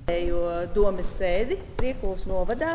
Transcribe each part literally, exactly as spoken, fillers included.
Domes sēdi Priekulas novadā,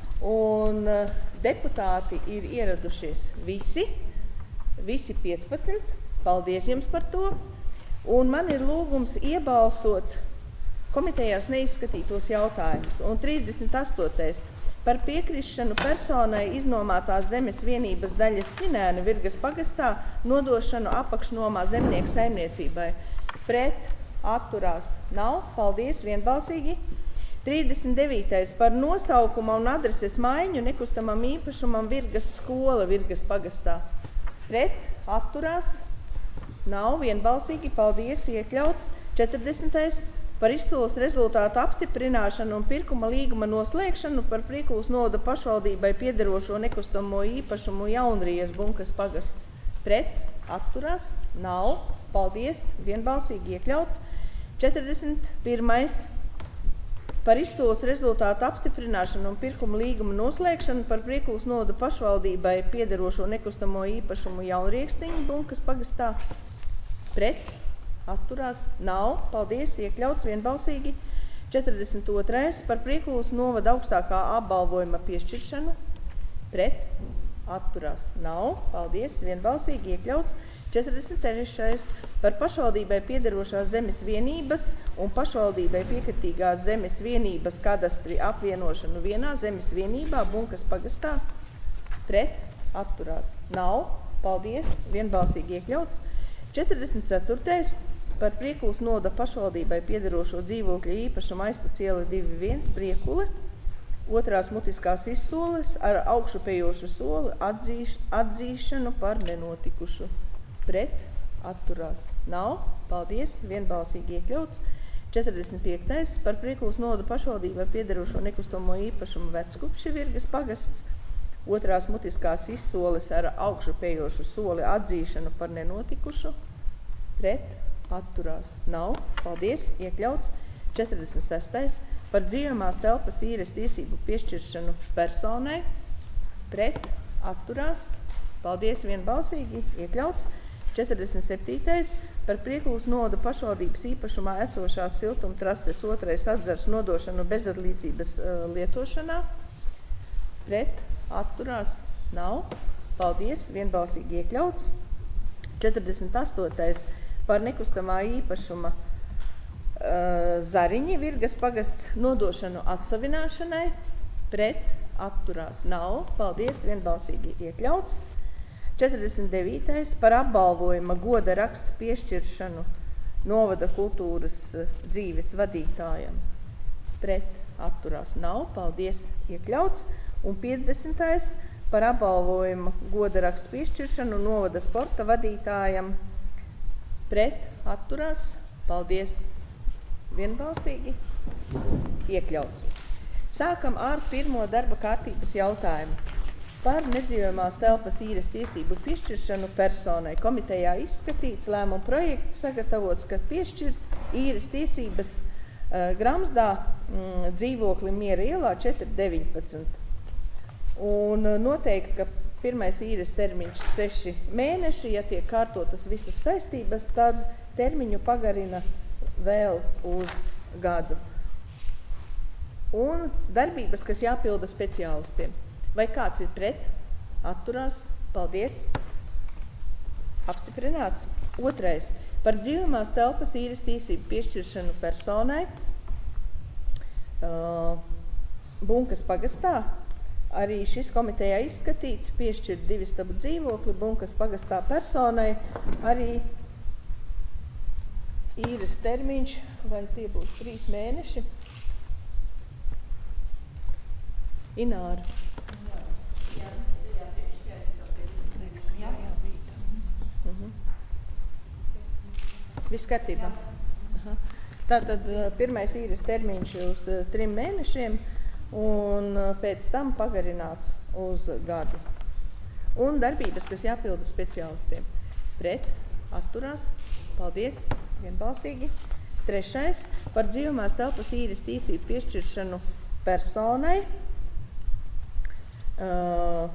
un deputāti ir ieradušies visi, visi piecpadsmit. Paldies jums par to. Un man ir lūgums iebalsot komitejās neizskatītos jautājumus. Un trīsdesmit astotais par piekrišanu personai iznomātās zemes vienības daļas Kinēna Virgas pagastā nodošanu apakšnomā zemnieku saimniecībai. Pret atturās nav. Paldies, vienbalsīgi. trīsdesmit devītais par nosaukuma un adreses maiņu nekustamam īpašumam Virgas skola Virgas pagastā. Pret atturās nav. Vienbalsīgi. Paldies, iekļauts. četrdesmitais par izsoles rezultātu apstiprināšanu un pirkuma līguma noslēgšanu par Priekulas novada pašvaldībai piederošo nekustamo īpašumu Jaunrijas Bunkas pagasts. Pret atturās nav. Paldies, vienbalsīgi iekļauts. četrdesmit pirmais par izsoles rezultātu apstiprināšanu un pirkuma līguma noslēgšanu par Priekulas novada pašvaldībai piederošo nekustamo īpašumu Jaunriekstiņu Bunkas pagastā. Pret atturās nav. Paldies, iekļauts, vienbalsīgi. četrdesmit otrais par Priekulas novada augstākā apbalvojuma piešķiršanu. Pret atturās nav. Paldies, vienbalsīgi iekļauts. četrdesmit trešais par pašvaldībai piederošās zemes vienības un pašvaldībai piekritīgās zemes vienības kadastri apvienošanu vienā zemes vienībā Bunkas pagastā. Pret atturās nav. Paldies, vienbalsīgi iekļauts. četrdesmit ceturtais par Priekulas novada pašvaldībai piederošo dzīvokļa īpašumu Aizpats iela divi viens Priekule. Otrās mutiskās izsoles ar augšupējošu soli atzīš, atzīšanu par nenotikušu. Pret atturās nav. Paldies, vienbalsīgi iekļauts. četrdesmit piektais par Priekulas novada pašvaldībai piederošo nekustamo īpašumu Vecskupši Virgas pagasts. Otrās mutiskās izsoles ar augšupējošu soli atzīšanu par nenotikušu. Pret atturās nav. Paldies, iekļauts. četrdesmit sestais par dzīvojamās telpas īres tiesību piešķiršanu personai. Pret atturās. Paldies, vienbalsīgi iekļauts. četrdesmit septītais par Priekulas novada pašvaldības īpašumā esošās siltumtrases otrais atzars nodošanu bezadlīdzības uh, lietošanā. Pret atturās nav. Paldies, vienbalsīgi iekļauts. četrdesmit astotais par nekustamā īpašuma uh, Zariņi Virgas pagasts nodošanu atsavināšanai. Pret atturās nav. Paldies, vienbalsīgi iekļauts. četrdesmit devītais par apbalvojuma goda raksts piešķiršanu novada kultūras dzīves vadītājam. Pret atturās nav. Paldies, iekļauts. Un piecdesmitais par apbalvojuma goda raksts piešķiršanu novada sporta vadītājam. Pret atturās. Paldies, vienbalsīgi iekļauts. Sākam ar pirmo darba kārtības jautājumu. Par nedzīvojamās telpas īres tiesību piešķiršanu personai komitejā izskatīts lēmuma projekts sagatavots, kad piešķirt īres tiesības uh, Gramsdā mm, dzīvokli Miera ielā četri deviņpadsmit. Un uh, noteikti, ka pirmais īres termiņš seši mēneši, ja tiek kārtotas visas saistības, tad termiņu pagarina vēl uz gadu. Un darbības, kas jāpilda speciālistiem. Vai kāds ir pret? Atturās? Paldies. Apstiprināts. Otrais. Par dzīvojamās telpas īres tiesību piešķiršanu personai uh, Bunkas pagastā. Arī šis komitejā izskatīts, piešķirt divistabu dzīvokli Bunkas pagastā personai. Arī īres termiņš, vai tie būs trīs mēneši? Ināra. Mhm. Viss kārtībā. Aha. Tātad pirmais īres termiņš uz trim mēnešiem un pēc tam pagarināts uz gadu. Un darbības, kas jāpilda speciālistiem. Pret atturās. Paldies, vienbalsīgi. Trešais par dzīvojamās telpas īres tiesību piešķiršanu personai. Uh,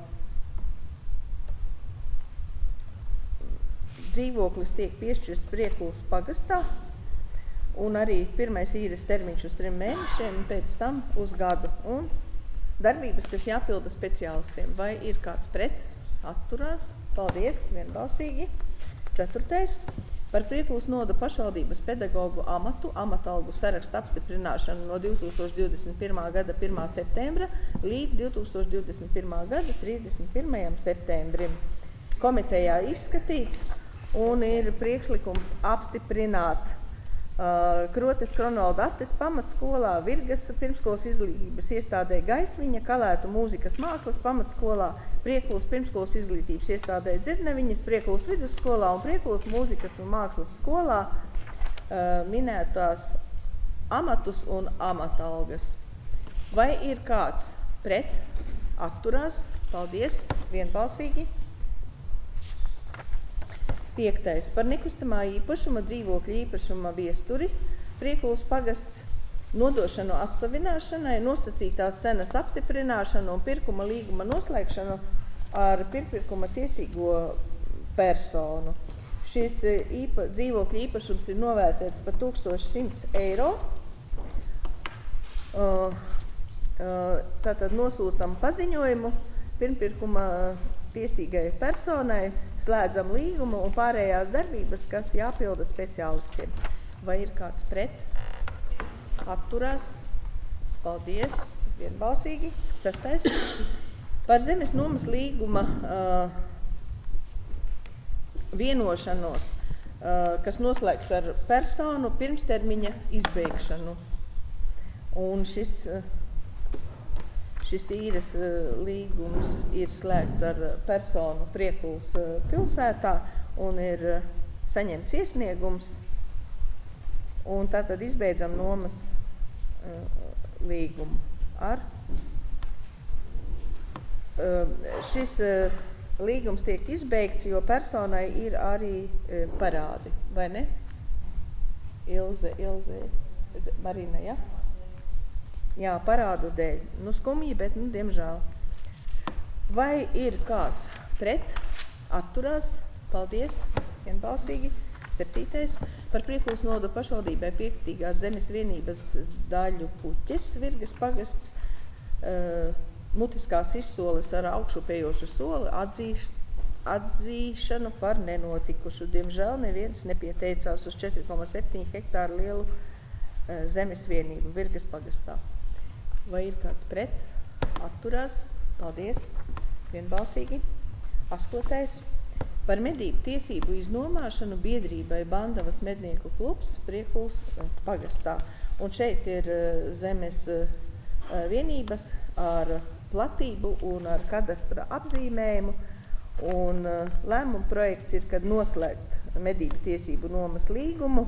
dzīvoklis tiek piešķirts Priekulas pagastā un arī pirmais īres termiņš uz trim mēnešiem, un pēc tam uz gadu. Un darbības, kas jāpilda speciālistiem. Vai ir kāds pret? Atturās. Paldies, vienbalsīgi. Ceturtais. Par Priekulas noda pašvaldības pedagogu amatu, amatalgu sarakstu apstiprināšanu no divtūkstoš divdesmit pirmā gada pirmā septembra līdz divtūkstoš divdesmit pirmā gada trīsdesmit pirmajam septembrim. Komitejā izskatīts un ir priekšlikums apstiprināt uh, Krotes Kronoldates pamatskolā, Virgas pirmskolas izglītības iestādē Gaismiņa, Kalētu mūzikas mākslas pamatskolā, Priekulas pirmskolas izglītības iestādē Dzirneviņas, Priekulas vidusskolā un Priekulas mūzikas un mākslas skolā uh, minētās amatus un amatalgas. Vai ir kāds pret? Atturās? Paldies, vienbalsīgi. Piektais. Par nekustamā īpašuma, dzīvokļa īpašuma viesturi Priekulas pagasts nodošanu atsavināšanai, nosacītās cenas apstiprināšanu un pirkuma līguma noslēgšanu ar pirkuma tiesīgo personu. Šis īpa, dzīvokļa īpašums ir novērtēts par tūkstoš simts eiro. Uh, uh, tātad nosūtam paziņojumu pirmpirkuma tiesīgai personai, slēdzam līgumu un pārējās darbības, kas jāpilda speciālistiem. Vai ir kāds pret? Atturās. Paldies, vienbalsīgi. Sestais. Par zemes nomas līguma uh, vienošanos, uh, kas noslēgts ar personu pirmstermiņa izbeigšanu. Un šis, uh, šis īres uh, līgums ir slēgts ar personu Priekulas uh, pilsētā un ir uh, saņemts iesniegums. Un tātad izbeidzam nomas uh, līgumu ar. Uh, šis uh, līgums tiek izbeigts, jo personai ir arī uh, parādi, vai ne? Ilze, Ilze, Marina, ja? Jā, parādu dēļ. Nu, skumji, bet, nu, diemžēl. Vai ir kāds pret? Atturās? Paldies, vienbalsīgi. Septītais. Par Priekulas nodu pašvaldībai piekritīgās zemes vienības daļu puķes Virgas pagasts uh, mutiskās izsoles ar augšupējošu soli atzīš, atzīšanu par nenotikušu. Diemžēl neviens nepieteicās uz četri koma septiņi hektāru lielu uh, zemes vienību Virgas pagastā. Vai ir kāds pret? Atturās? Paldies. Vienbalsīgi. Astotais. Par medību tiesību iznomāšanu biedrībai Bandavas mednieku klubs Priekulas pagastā. Un šeit ir zemes vienības ar platību un ar kadastra apzīmējumu. Un lēmuma projekts ir, kad noslēgt medību tiesību nomas līgumu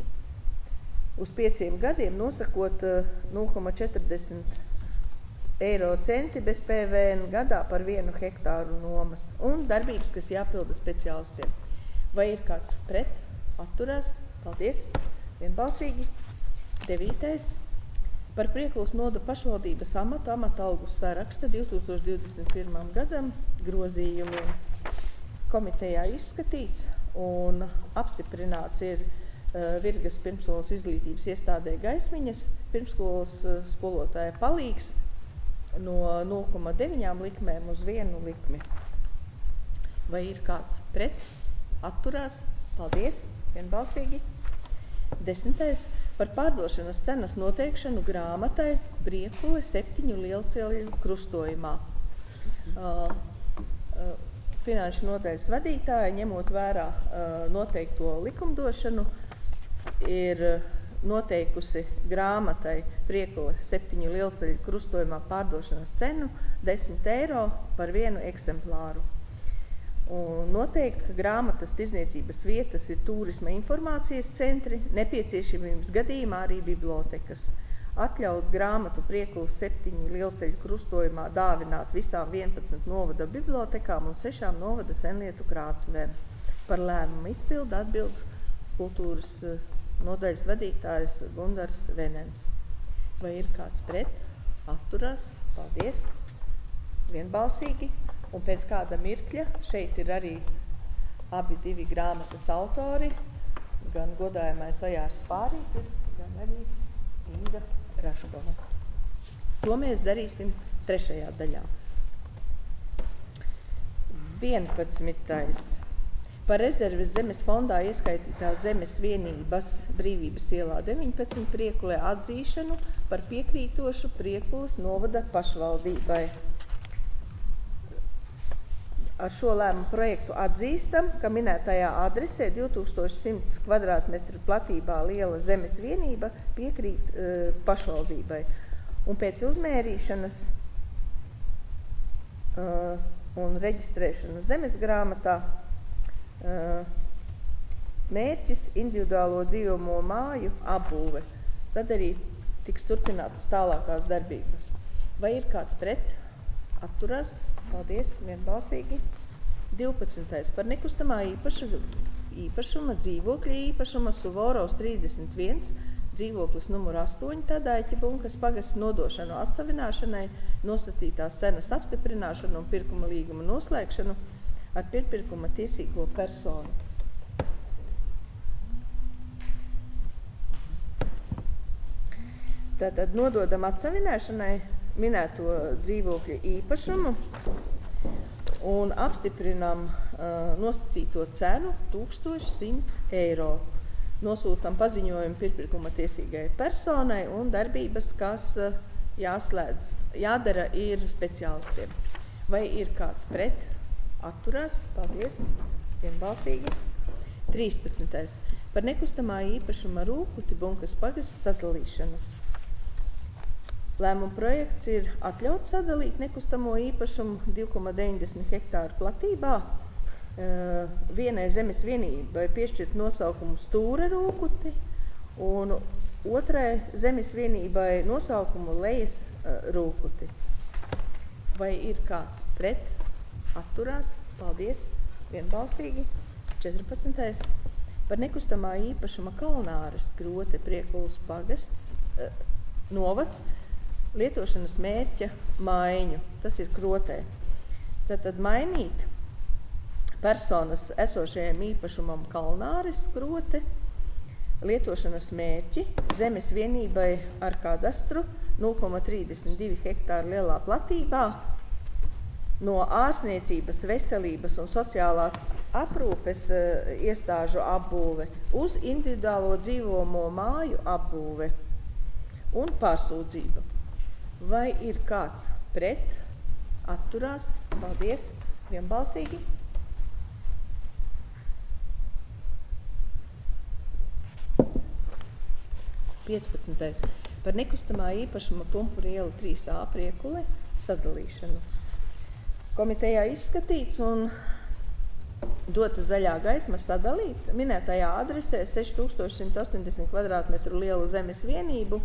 uz pieciem gadiem, nosakot nulle koma četrdesmit eiro centi bez P V N gadā par vienu hektāru nomas un darbības, kas jāpilda speciālistiem. Vai ir kāds pret? Atturās? Paldies. Vienbalsīgi. Devītais. Par Priekulas noda pašvaldības amatu amatalgu saraksta divtūkstoš divdesmit pirmam gadam grozījumiem. Komitejā izskatīts un apstiprināts ir uh, Virgas pirmskolas izglītības iestādē Gaismiņas pirmskolas uh, skolotāja palīgs no nulle koma deviņi likmēm uz vienu likmi. Vai ir kāds pret? Atturās? Paldies, vienbalsīgi. Desmitais. Par pārdošanas cenas noteikšanu grāmatai Priekule septiņu lielceļu krustojumā. Uh, uh, finanšu nodaļas vadītāja, ņemot vērā uh, noteikto likumdošanu, ir uh, noteikusi grāmatai Priekule septiņu lielceļu krustojumā pārdošanas cenu desmit eiro par vienu eksemplāru. Un noteikti, ka grāmatas tirdzniecības vietas ir turisma informācijas centri, nepieciešamības gadījumā arī bibliotekas. Atļaut grāmatu Priekulas septiņu lielceļu krustojumā dāvināt visām vienpadsmit novada bibliotekām un sešām novada senlietu krātuvēm. Par lēmumu izpildu atbild kultūras nodaļas vadītājs Gundars Venens. Vai ir kāds pret? Atturās? Paldies. Vienbalsīgi. Un pēc kāda mirkļa šeit ir arī abi divi grāmatas autori, gan godājamais Ojārs Spārītis, gan arī Inga Raškova. To mēs darīsim trešajā daļā. vienpadsmitais. Par rezerves zemes fondā ieskaitītās zemes vienības Brīvības ielā deviņpadsmit Priekulē atzīšanu par piekrītošu Priekulas novada pašvaldībai. Ar šo lēmumu projektu atzīstam, ka minētajā adresē divi tūkstoši simts kvadrātmetru platībā liela zemes vienība piekrīt e, pašvaldībai. Un pēc uzmērīšanas uh, un reģistrēšanas zemes grāmatā uh, mērķis individuālo dzīvojamo māju apbūve. Tad arī tiks turpinātas tālākās darbības. Vai ir kāds pret? Atturās? Paldies, vienbalsīgi. divpadsmitais. Par nekustamā īpaša, īpašuma dzīvokļa īpašuma Suvorovs trīsdesmit viens dzīvoklis numur astoņi Tadaiķa Bunkas pagasta nodošanu atsavināšanai, nosacītās cenas apstiprināšanu un pirkuma līguma noslēgšanu ar pirpirkuma tiesīgo personu. Tātad nododam atsavināšanai minēto dzīvokļa īpašumu un apstiprinam uh, nosacīto cenu tūkstoš simts eiro. Nosūtam paziņojumu pirpirkuma tiesīgai personai un darbības, kas jāslēdz, jādara ir speciālistiem. Vai ir kāds pret? Atturās? Paldies. Vienbalsīgi. trīspadsmitais. Par nekustamā īpašuma Rūkuti Bunkas pagasta sadalīšanu. Lēmuma projekts ir atļaut sadalīt nekustamo īpašumu divi komā deviņdesmit hektāru platībā. Uh, vienai zemes vienībai piešķirt nosaukumu Stūra Rūkuti un otrai zemes vienībai nosaukumu Lejas uh, Rūkuti. Vai ir kāds pret? Atturās? Paldies. Vienbalsīgi. četrpadsmitais. Par nekustamā īpašuma Kalnāras Grote Priekulas pagasts uh, novads lietošanas mērķa maiņu. Tas ir Krotē. Tātad mainīt personas esošajam īpašumam Kalnāres Grote, lietošanas mērķi zemes vienībai ar kadastru nulle komā trīsdesmit divi hektāru lielā platībā no ārstniecības, veselības un sociālās aprūpes uh, iestāžu apbūve uz individuālo dzīvojamo māju apbūve un pārsūdzība. Vai ir kāds pret? Atturās? Paldies. Vienbalsīgi. piecpadsmitais. Par nekustamā īpašuma Pumpura iela trīs A Priekule sadalīšanu. Komitejā izskatīts un dota zaļā gaisma sadalīt minētajā adresē seši tūkstoši simt astoņdesmit kvadrātmetru lielu zemes vienību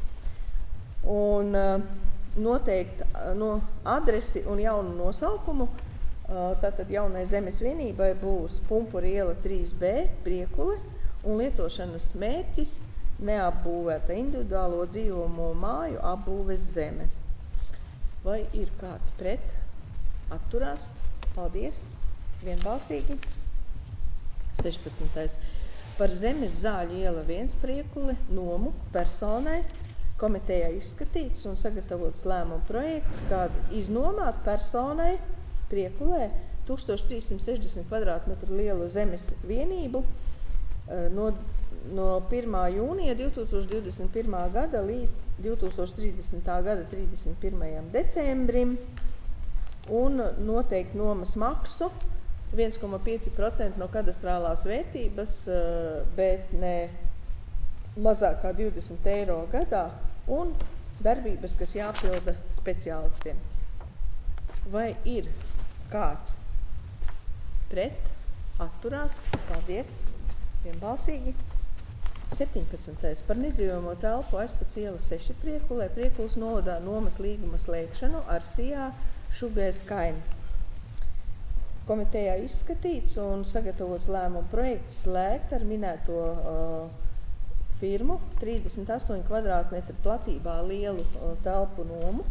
un uh, noteikt uh, no adresi un jaunu nosaukumu. Uh, tātad jaunai zemes vienībai būs Pumpura iela trīs B Priekule un lietošanas mērķis neapbūvēta individuālo dzīvojamo māju apbūves zeme. Vai ir kāds pret? Atturās? Paldies. Vienbalsīgi. sešpadsmitais. Par zemes Zāļu iela viens Priekule nomu personai komitejā izskatīts un sagatavots lēmuma projekts, kad iznomāt personai Priekulē tūkstoš trīs simt sešdesmit kvadrātmetru lielu zemes vienību no no pirmā jūnija divi tūkstoši divdesmit pirmā gada līdz divi tūkstoši trīsdesmitā gada trīsdesmit pirmajam decembrim un noteikt nomas maksu viens komā pieci procenti no kadastrālās vērtības, bet ne mazāk kā divdesmit eiro gadā un darbības, kas jāpilda speciālistiem. Vai ir kāds pret? Atturās? Paldies. Vienbalsīgi. septiņpadsmitais. Par nedzīvojamo telpu Aizpats iela seši Priekulē Priekulas novadā nomas līguma slēgšanu ar Sijā Šugēs Kaini. Komitejā izskatīts un sagatavots lēmuma projekts slēgt ar minēto uh, firmu trīsdesmit astoņu kvadrātmetru platībā lielu uh, telpu nomu.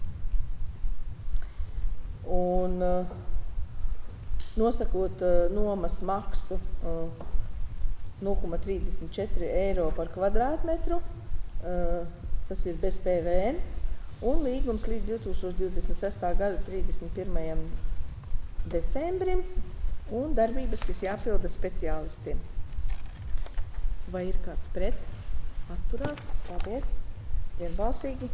Un uh, nosakot uh, nomas maksu uh, nulle komats trīsdesmit četri eiro par kvadrātmetru, tas ir bez P V N, un līgums līdz divi tūkstoši divdesmit sestā gada trīsdesmit pirmajam decembrim, un darbības, kas jāpilda speciālistiem. Vai ir kāds pret? Atturās? Paldies. Vienbalsīgi.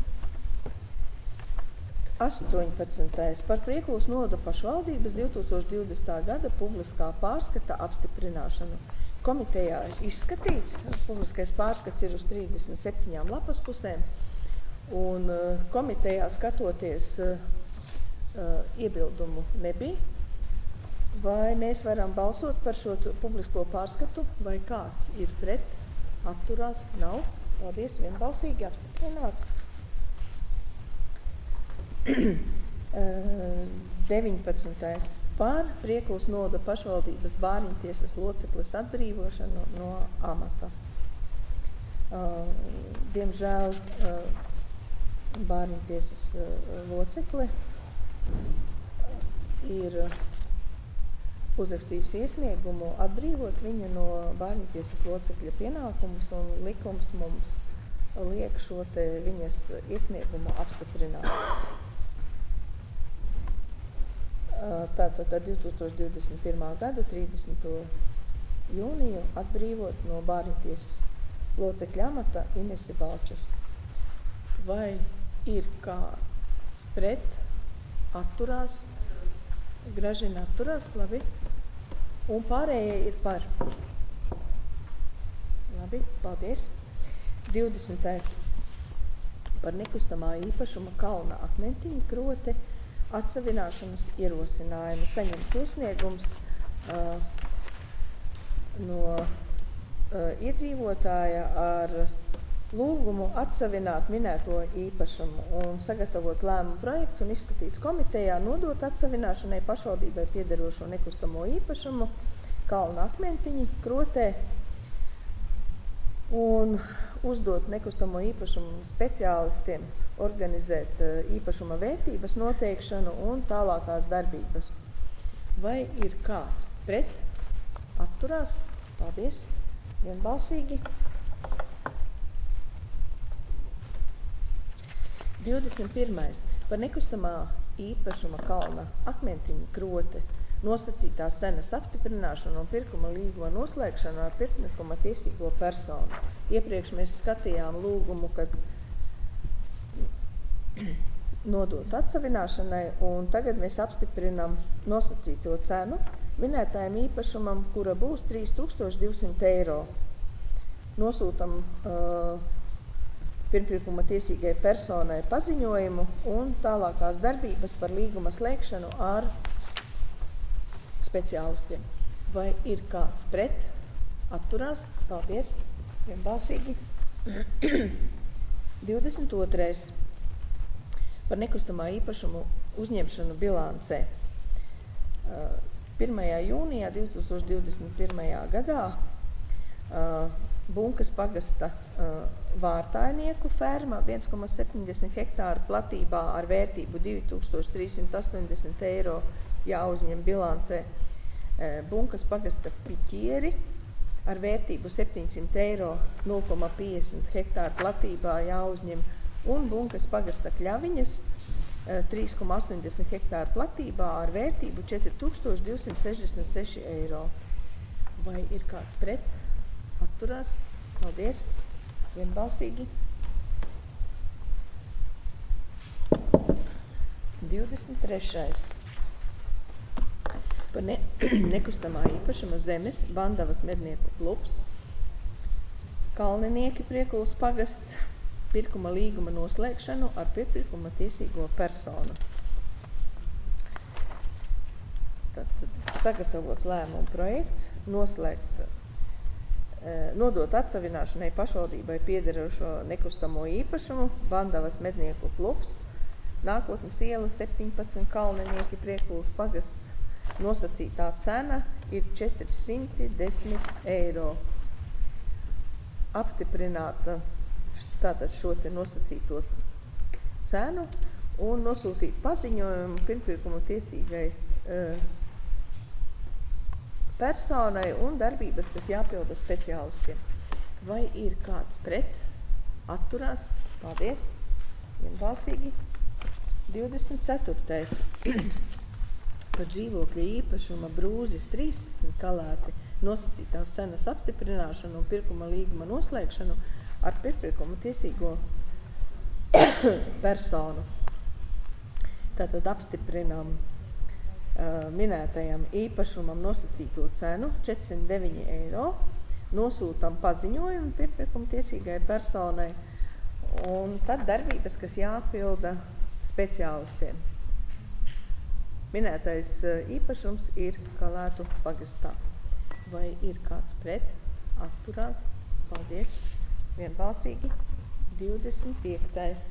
astoņpadsmitais Par Priekulas novada pašvaldības divi tūkstoši divdesmitā gada publiskā pārskata apstiprināšanu. Komitejā izskatīts, publiskais pārskats ir uz trīsdesmit septiņām lapas pusēm, un komitejā skatoties iebildumu nebija. Vai mēs varam balsot par šo publisko pārskatu, vai kāds ir pret? Atturās? Nav. Paldies, vienbalsīgi apstiprināts. deviņpadsmitais Par Priekulas novada pašvaldības bārņtiesas locekles atbrīvošanu no amata. Diemžēl bārņtiesas locekle ir uzrakstījusi iesniegumu atbrīvot viņu no bārņtiesas locekļa pienākumus, un likums mums liek šo te viņas iesniegumu apstiprināt. Tātad ar divi tūkstoši divdesmit pirmā gada trīsdesmito jūniju atbrīvot no bārņtiesas locekļa amata Inesi Balčus. Vai ir kāds pret? Atturās? Gražina atturās, labi. Un pārējie ir par. Labi, paldies. divdesmitais Par nekustamā īpašuma Kalna akmentiņa krote atsavināšanas ierosinājumu. Saņemts iesniegums uh, no uh, iedzīvotāja ar lūgumu atsavināt minēto īpašumu, un sagatavots lēmumu projekts un izskatīts komitejā nodot atsavināšanai pašvaldībai piederošo nekustamo īpašumu Kalna akmentiņi krotē un uzdot nekustamo īpašumu speciālistiem organizēt īpašuma vērtības noteikšanu un tālākās darbības. Vai ir kāds pret? Atturās? Paldies. Vienbalsīgi. divdesmit pirmais Par nekustamā īpašuma Kalna akmentiņa krote nosacītās cenas apstiprināšanu un pirkuma līguma noslēgšanu ar pirkuma tiesīgo personu. Iepriekš mēs skatījām lūgumu, kad nodot atsavināšanai, un tagad mēs apstiprinām nosacīto cenu minētājiem īpašumam, kura būs trīs tūkstoši divsimt eiro. Nosūtam uh, pirmpirkuma tiesīgai personai paziņojumu un tālākās darbības par līguma slēgšanu ar speciālistiem. Vai ir kāds pret? Atturās? Paldies. Vienbalsīgi. divdesmit otrais Par nekustamā īpašumu uzņemšanu bilancē. pirmajā jūnijā divi tūkstoši divdesmit pirmajā gadā Bunkas pagasta vārtājnieku ferma viens komats septiņdesmit hektāru platībā ar vērtību divi tūkstoši trīs simti astoņdesmit eiro jāuzņem bilancē. Bunkas pagasta piķieri ar vērtību septiņsimt eiro nulle komats piecdesmit hektāru platībā jāuzņem, un Bunkas pagasta Kļaviņas trīs komats astoņdesmit hektāru platībā ar vērtību četri tūkstoši divsimt sešdesmit seši eiro. Vai ir kāds pret? Atturās? Paldies. Vienbalsīgi. divdesmit trešais Par ne, nekustamā īpašuma zemes Bandavas mednieku klubs, Kalninieki Priekulas pagasts, pirkuma līguma noslēgšanu ar pirkuma tiesīgo personu. Tad sagatavots lēmumu projekts, noslēgt, nodot atsavināšanai pašvaldībai piederošo nekustamo īpašumu Bandavas mednieku klubs, Nākotnes iela septiņpadsmit Kalninieki Priekulas pagasts. Nosacītā cena ir četri simti desmit eiro. Apstiprināt tātad šo te nosacīto cenu un nosūtīt paziņojumu pirmpirkuma tiesīgai e, personai un darbības, kas jāpilda speciālistiem. Vai ir kāds pret? Atturās? Paldies! Vienbalsīgi. divdesmit ceturtais Par dzīvokļa īpašuma Brūzis trīspadsmit kalēti nosacītās cenas apstiprināšanu un pirkuma līguma noslēgšanu ar pirkuma tiesīgo personu. Tātad apstiprinām uh, minētajam īpašumam nosacīto cenu četrsimt deviņi eiro, nosūtam paziņojumu pirkuma tiesīgai personai un tad darbības, kas jāpilda speciālistiem. Minētais īpašums ir Kalētu pagastā. Vai ir kāds pret? Atturās? Paldies! Vienbalsīgi. divdesmit piektais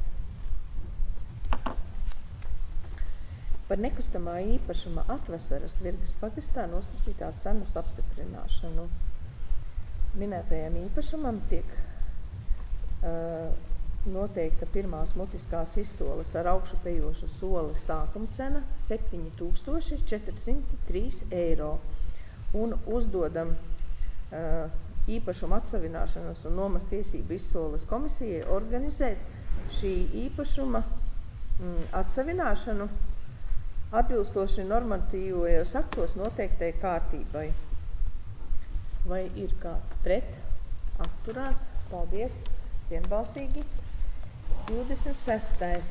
Par nekustamā īpašuma Atvasaras Virgas pagastā nosacītās cenas apstiprināšanu. Minētajam īpašumam tiek uh, noteikta pirmās mutiskās izsoles ar augšupejošu soli sākuma cena septiņi tūkstoši četri simti trīs eiro un uzdodam uh, īpašuma atsavināšanas un nomas tiesību izsoles komisijai organizēt šī īpašuma mm, atsavināšanu atbilstoši normatīvajos aktos noteiktai kārtībai. Vai ir kāds pret? Atturās? Paldies! Vienbalsīgi. divdesmit sestais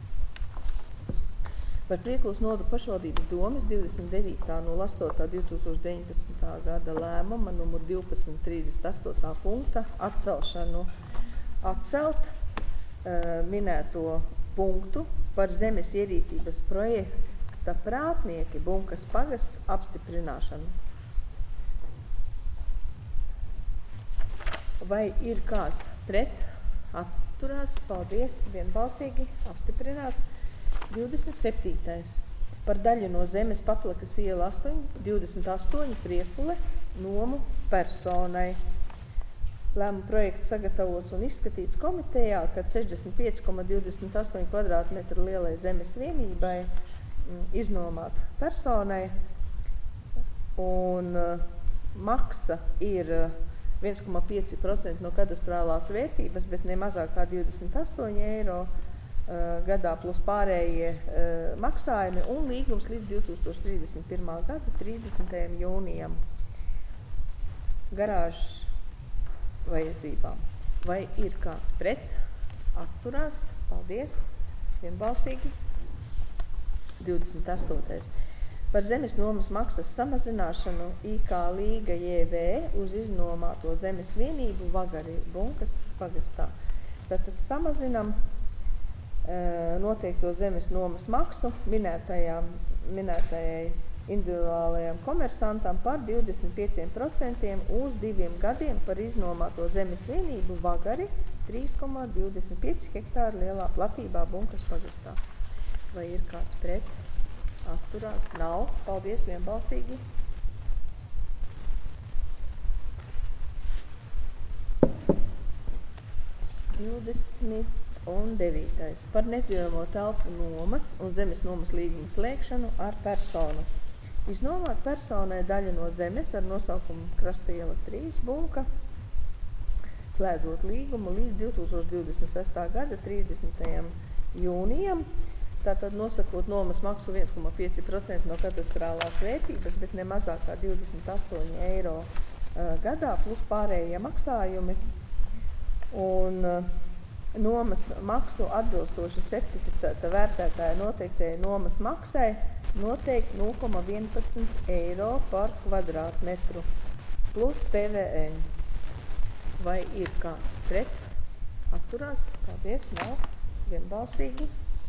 Par Priekulas nodu pašvaldības domes divdesmit devītā nulle astotā divs tūkstoši deviņpadsmitā gada lēmuma numur divpadsmit trīsdesmit astotā punkta atcelšanu. Atcelt uh, minēto punktu par zemes ierīcības projekta Prātnieki Bunkas pagasts apstiprināšanu. Vai ir kāds pret? Atturās? Paldies! Vienbalsīgi apstiprināts. divdesmit septītais Par daļu no zemes Paplakas iela astoņi divdesmit astoņi Priekule nomu personai. Lēmuma projekts sagatavots un izskatīts komitejā, kad sešdesmit pieci komats divdesmit astoņi kvadrātmetru lielai zemes vienībai m, iznomāt personai un uh, maksa ir uh, viens komats pieci procenti no kadastrālās vērtības, bet ne mazāk kā divdesmit astoņi eiro uh, gadā plus pārējie uh, maksājumi un līgums līdz divi tūkstoši trīsdesmit pirmā gada trīsdesmitajam jūnijam. Garāžas vajadzībām. Vai ir kāds pret? Atturās? Paldies! Vienbalsīgi. divdesmit astotais Par zemes nomas maksas samazināšanu I K Līga J V uz iznomāto zemes vienību Vagari Bunkas pagastā. Tātad samazinam e, noteikto zemes nomas maksu minētajām, minētajai individuālajam komersantam par divdesmit pieci procenti uz diviem gadiem par iznomāto zemes vienību Vagari trīs komats divdesmit pieci hektāru lielā platībā Bunkas pagastā. Vai ir kāds pret? Atturās? Nav. Paldies! Vienbalsīgi. divdesmit devītais Par nedzīvojamo telpu nomas un zemes nomas līguma slēgšanu ar personu. Iznomāt personai daļa no zemes ar nosaukumu Krasta iela trīs Bunka, slēdzot līgumu līdz divi tūkstoši divdesmit sestā gada trīsdesmitajam jūnijam, tātad nosakot nomas maksu viens komats pieci procenti no kadastrālās vērtības, bet ne mazāk kā divdesmit astoņi eiro uh, gadā plus pārējie maksājumi un uh, nomas maksu atbilstoši certificēta vērtētāja noteiktajai nomas maksai noteikti nulle komats vienpadsmit eiro par kvadrātmetru plus P V N. Vai ir kāds pret? Atturās? Paldies! Nav. Vienbalsīgi.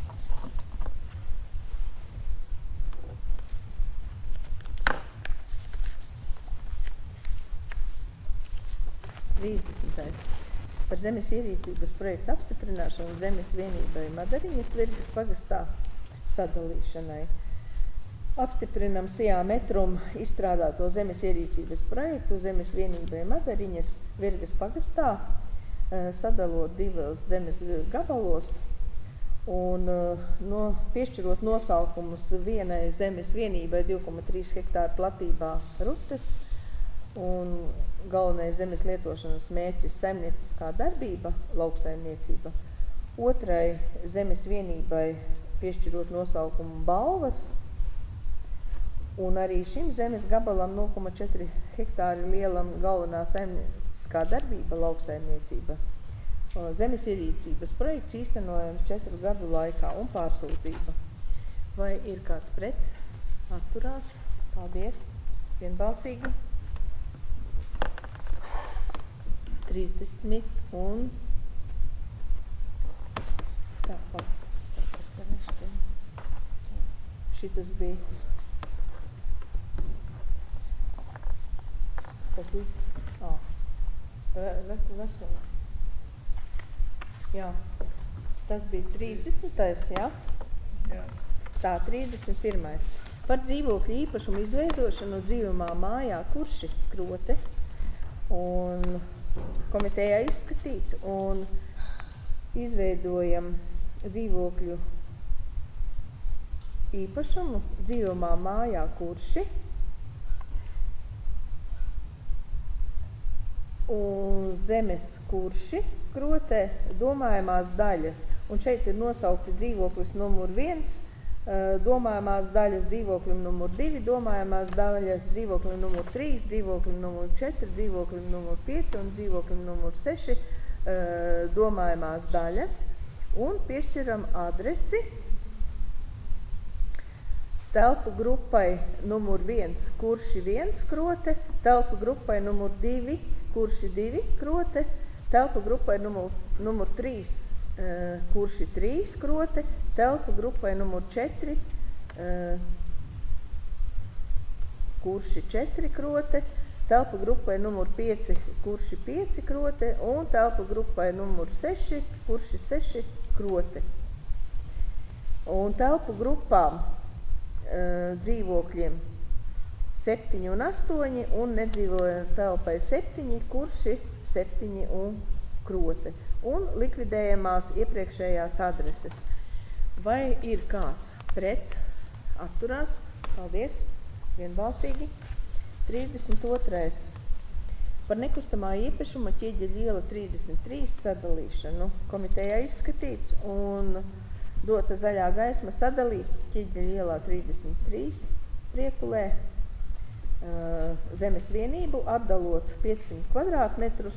trīsdesmitais Par zemes ierīcības projektu apstiprināšanu zemes vienībai Madariņas Virgas pagastā sadalīšanai. Apstiprinam Sijā metrum izstrādāto zemes ierīcības projektu zemes vienībai Madariņas Virgas pagastā, sadalot divos zemes gabalos Un no, piešķirot nosaukumus vienai zemes vienībai divi koma trīs hektāru platībā rutes un galvenais zemes lietošanas mērķis saimnieciskā darbība, lauksaimniecība. Otrai zemes vienībai piešķirot nosaukumu balvas, un arī šim zemes gabalam nulle koma četri hektāri lielam galvenā saimnieciskā darbība, lauksaimniecība. Zemes ierīcības projekts īstenojams četru gadu laikā un pārsūtība. Vai ir kāds pret? Atturās? Paldies. Vienbalsīgi. trīsdesmit un... Tā, kas parešķi. Šitas bija... Kas bija? Ā, reku veselu. Jā, tas bija trīsdesmitais, jā? Jā. Tā, trīsdesmit pirmais. Par dzīvokļu īpašumu izveidošanu dzīvumā mājā Kurši Krote un komitejā izskatīts un izveidojam dzīvokļu īpašumu dzīvumā mājā Kurši un zemes Kurši Krotē domājamās daļas. Un šeit ir nosaukti dzīvoklis numur viens, domājamās daļas dzīvoklim numur divi, domājamās daļas dzīvoklim numur trīs, dzīvoklim numur četri, dzīvoklim numur pieci un dzīvoklim numur seši domājamās daļas. Un piešķiram adresi telpu grupai numur viens Kurši viens Krote, telpu grupai numur divi Kurši divi Krote, telpu grupai numur, numur trīs uh, Kurši trīs Krote, telpu grupai numur četri uh, Kurši četri Krote, telpu grupai numur pieci Kurši pieci Krote un telpu grupai numur seši Kurši seši Krote. Un telpu grupām uh, dzīvokļiem septiņi un astoņi un nedzīvojam telpai septiņi Kurši septiņi un Krote. Un likvidējamās iepriekšējās adreses. Vai ir kāds pret? Atturās? Paldies. Vienbalsīgi. trīsdesmit otrais. Par nekustamā īpašuma Ķieģeļa iela trīsdesmit trīs sadalīšanu komitejā izskatīts un dota zaļā gaisma sadalīt Ķieģeļa ielā trīsdesmit trīs priekulē zemes vienību, atdalot piecsimt kvadrātmetrus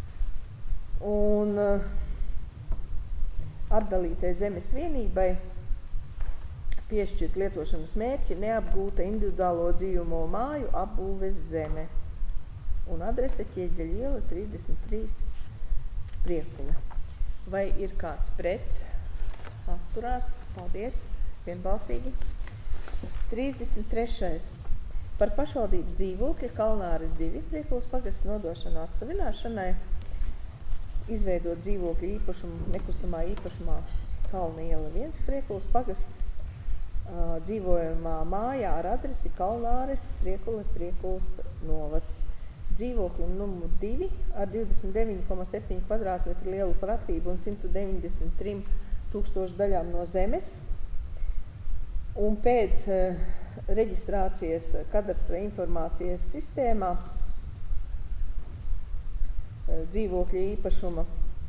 un atdalītai zemes vienībai piešķirt lietošanas mērķi neapgūta individuālo dzīvumo māju apbūves zeme. Un adrese Ķieģeļa iela trīsdesmit trīs priekule. Vai ir kāds pret? Atturās? Paldies. Vienbalsīgi. trīsdesmit trešais. Par pašvaldības dzīvokļa Kalnāres divi priekulas pagasts nodošanu atsavināšanai izveidot dzīvokļu īpašumu nekustamā īpašumā Kalna iela viens priekulas pagasts uh, dzīvojamā mājā ar adresi Kalnāres priekule priekulas novads. Dzīvoklim numur divi ar divdesmit deviņi koma septiņi kvadrātmetru lielu pratību un simt deviņdesmit trīs tūkstošu daļām no zemes. Un pēc uh, reģistrācijas kadastra informācijas sistēmā dzīvokļa īpašuma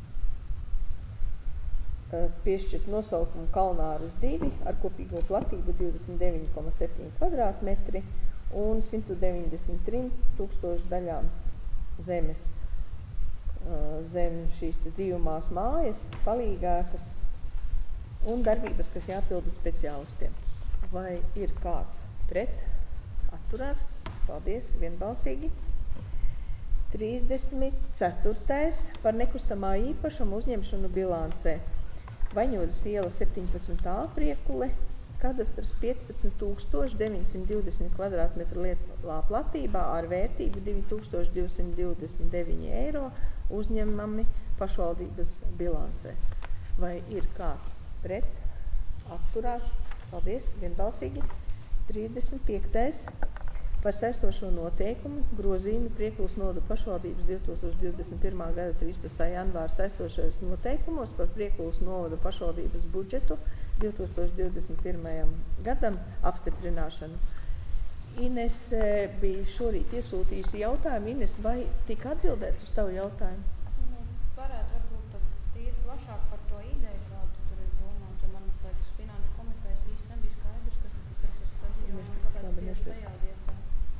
piešķirt nosaukumu Kalnāres divi ar kopīgo platību divdesmit deviņi koma septiņi kvadrātmetri un simt deviņdesmit trīs tūkstošu daļām zemes zem šīs dzīvumās mājas, palīgākas un darbības, kas jāpilda speciālistiem. Vai ir kāds pret? Atturās? Paldies, vienbalsīgi. trīsdesmit ceturtais. Par nekustamā īpašumu uzņemšanu bilancē. Vaņodas iela septiņpadsmit A priekule, kadastrs piecpadsmit tūkstoši deviņsimt divdesmit kvadrātmetru lielā platībā ar vērtību divi tūkstoši divsimt divdesmit deviņi eiro uzņemami pašvaldības bilancē. Vai ir kāds pret? Atturās? Paldies, vienbalsīgi. trīsdesmit piektais. par saistošo noteikumu grozījumi Priekulas novada pašvaldības divs tūkstoši divdesmit pirmā gada trīspadsmitā janvāra saistošajos noteikumos par Priekulas novada pašvaldības budžetu divi tūkstoši divdesmit pirmajam gadam apstiprināšanu. Ines bija šorīt iesūtījusi jautājumu. Ines, vai tika atbildēts uz tavu jautājumu? Nu, varētu varbūt tad tīri plašāk par to ideju, kādu tur ir domāt, jo man pēc finanšu komitejas īsti nebija skaidrs, kas tas ir tas stadions, un kāpēc tieši tajā vietā.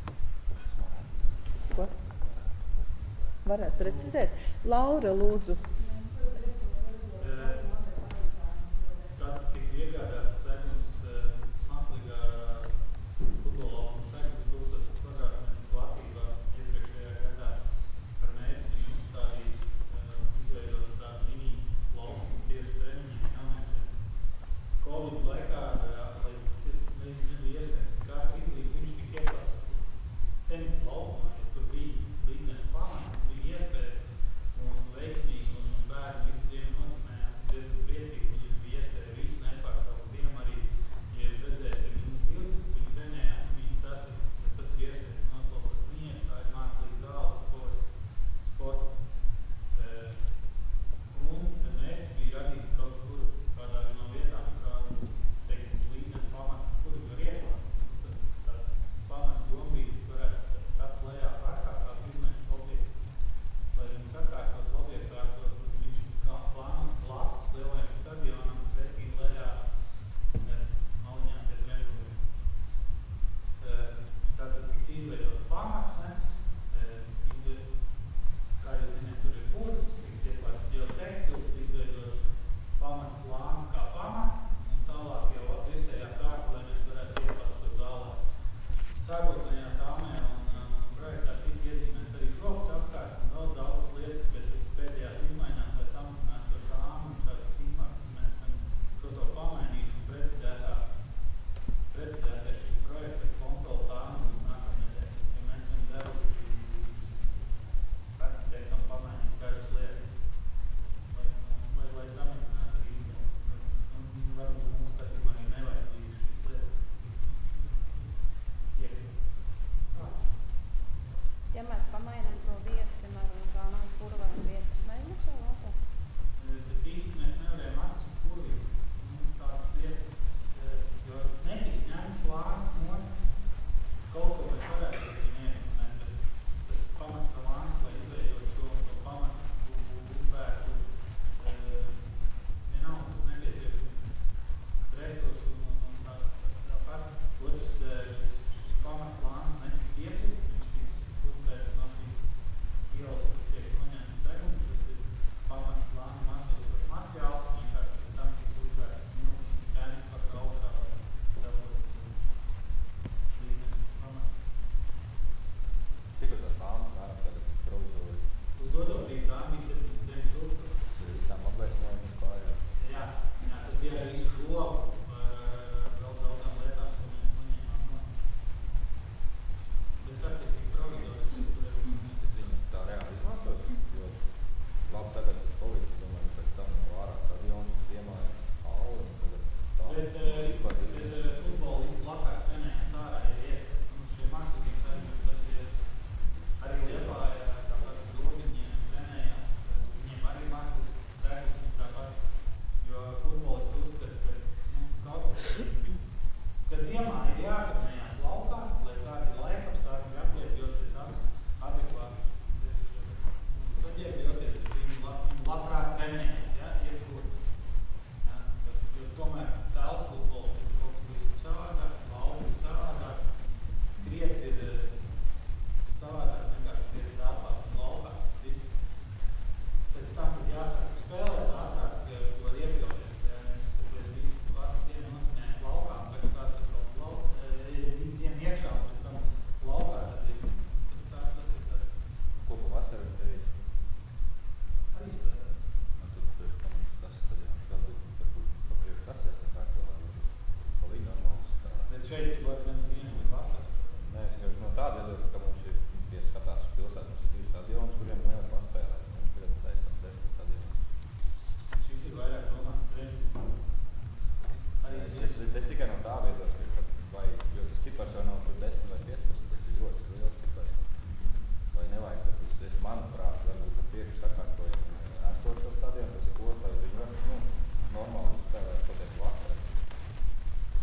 Ko? Varētu precizēt. Laura, lūdzu. Tad tika iegādāts segums smaklīgā futbola laukuma segums tūkstoš kvadrātmetru platībā iepriekšējā gadā par mērķi uzstādīt, izveidot tādu mini laukumu tieši treniņiem jauniešiem. Covid laikā, lai tas nebija iespējams, kā izglīt, viņš tika ieplāts tenis laukumā, jo tur bija līdzeni pamati, bija iespēja un veiksmīgi, un bērni visu ziemu notimējās, diezgan priecīgi, viņiem bija iespēja visu nepārtraukt. Viņam arī, ja es redzēju, ka minus divdesmit viņi trenējās, viņi sastāv, ka tas ir iespēja noslaukt sniegu, tā ir mākslīgi zāles, sports, sports. Un mērķis bija radīt kaut kur kādā no vietām, kādu, teiksim, līdzeni pamatu, kur var ieklāt. Tās pamatu jombītas varētu tapt lejā parkā, kā biznesu objekts, lai viņi sakārtot objektā, kur viņš plānos blakus lielajam stadionam, pretī lejā maliņā pie treniņiem. Tātad tiks izveidot pamats, ne? Izveidot, kā jūs zināt, tur ir pūdus, tiks ieklāts geotekstils, izveidot pamats lāns kā pamats, un tālāk jau virsējā kārta, lai mēs varētu ieklāt to zālē. Sākotnējā tāmē un projektā tika iezīmēts arī šoks apkārt un vēl daudz lietas, bet pēdējās izmaiņās, lai samazinātu šo tāmu un šādas izmaksas, mēs esam šo to pamainījuši un precizētā, precizētā šis projekts ar kontrolu tāmu un nākamnedēļ, jo mēs esam devuši arhitektam pamainīt dažas lietas, lai, lai, lai samazinātu arī izdevumus. Un varbūt mūsu skatījumā arī nevajadzīgas šīs lietas. Ja mēs pamainām to vietu, piemēram, kā nav purvēm vietu, tas neizmaksā vēl? Bet īsti mēs nevarējām atrast purvību. Mums tādas vietas, jo netiks ņemts lāns nost, kaut ko mēs varētu arī neiekumēt, bet tas pamats lāns, lai izveidot šo to pamatu uzbērtu, vienalga, tas nepieciešams resursu un tā, tā pats. Otrs, šis, šis pamats lāns netiks iepirkts, viņš tiks uzbērts no šīs ielas, kur tiek noņemts segums, tas ir pamats lāna atbilstošs materiāls, vienkārši pēc tam tiks uzbērts milzīgs ķēnis pašā augšā, lai dabūt līdzeni pamats. Cik uz tās tāmas mēram tagad provizoriski? Uz doto brīdi tā bija septiņdesmit deviņi tūkstoši. Tas ir visām apgaismojumiem kājā. Jā, jā, tas bija arī visu šovu par vēl daudzām lietām, ko mēs noņēmām no. Bet tas ir tik provizoriski, tur ir Tas viņi tā reāli izmantos, jo labi tagad tas Covid, es domāju, pēc tam no ārā stadionu, iemājas halli un tagad tā Bet, vispār bet futbolisti labāk trenējās ārā ir iespējas. Mums šie mākslīgiem segumiem tas ir iespējas. Arī Liepājā, tāpat Dobiņiem trenējās, viņiem arī mākslīgs segums tāpat, jo futbolisti uzskata, ka nu,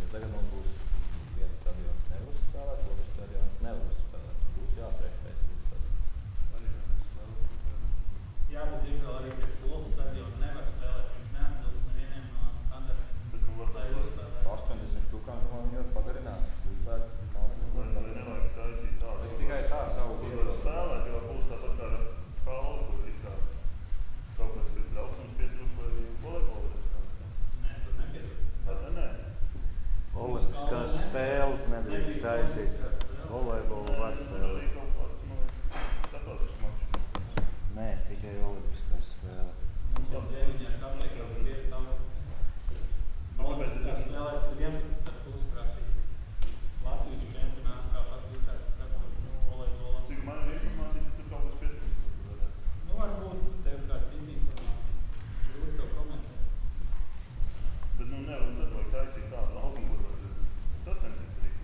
tagad mums būs viens stadions nevar uzspēlēt, otrs stadions nevar uzspēlēt. Būs jāpriek pēc būs stadions. Arī jānes spēlēt. Jā, bet diemžēl arī pie skolas stadiona nevar spēlēt, viņš neatbilst nevieniem no standartiem. Bet nu var lai uzspēlēt. astoņdesmit štukām, domāju, viņi var pagarināt. Uzspēlēt, Vai, vai nevajag taisīt tādu? Es tikai tā savu Tur viedokli. var spēlēt, jo būs tāpat kā ar kalnu, kur ir kā kaut kas, kas braucams pietrūk vai volejbola vai tāds. Nē, tur nepietrūkst. Tā tā nē. Olimpiskās spēles nedrīkst taisīt. Volejbolu var Tur spēlēt. arī kaut kāds, man liekas, starptautisks mačs. Nē, tikai olimpiskās spēles. Mums jau deviņā kaplēkā ir pieci tauti. Olimpiskās spēlēs ir vienpadsmit ar pusi prasīt. Latvijas čempionāts tāpat visādi starptautiskā volejbola. Cik man ir informācija, ka tur kaut kas pietrūkst. Nu, varbūt tev kāds cita informācija. Grūti tev komentēt. Bet nu nevar, tad vajag taisīt tādu laukumu, kur var sacensties arī.